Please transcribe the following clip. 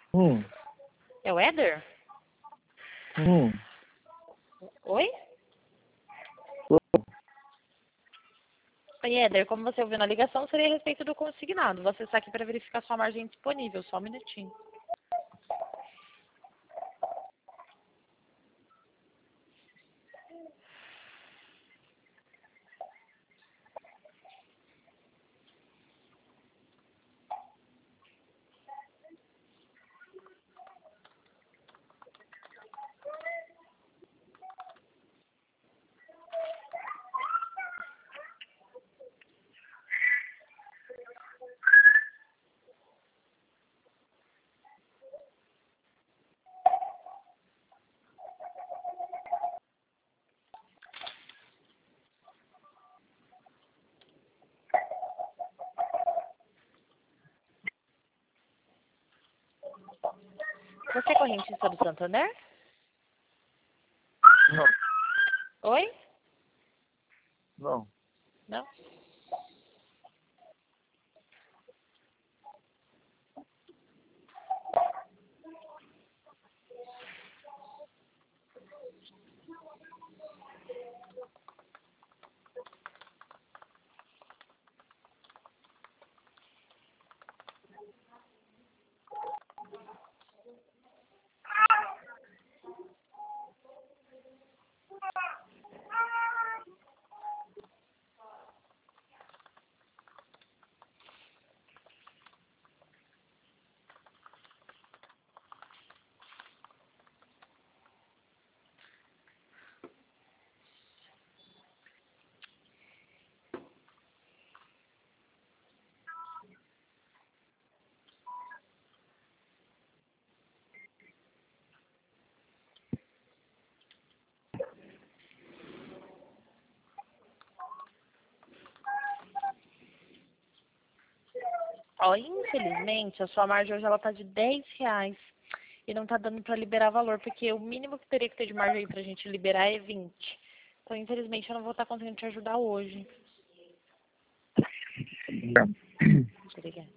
Hum, É o Éder? hum. Oi? Oi, Éder, como você ouviu na ligação, seria a respeito do consignado. Você está aqui para verificar sua margem disponível, só um minutinho. Você é correntista do Santander? Não, Oi? não. Não? Ó, infelizmente, a sua margem hoje ela tá de R$ 10 e não tá dando para liberar valor, porque o mínimo que teria que ter de margem aí pra gente liberar é 20. Então, infelizmente, eu não vou estar conseguindo te ajudar hoje. Obrigada.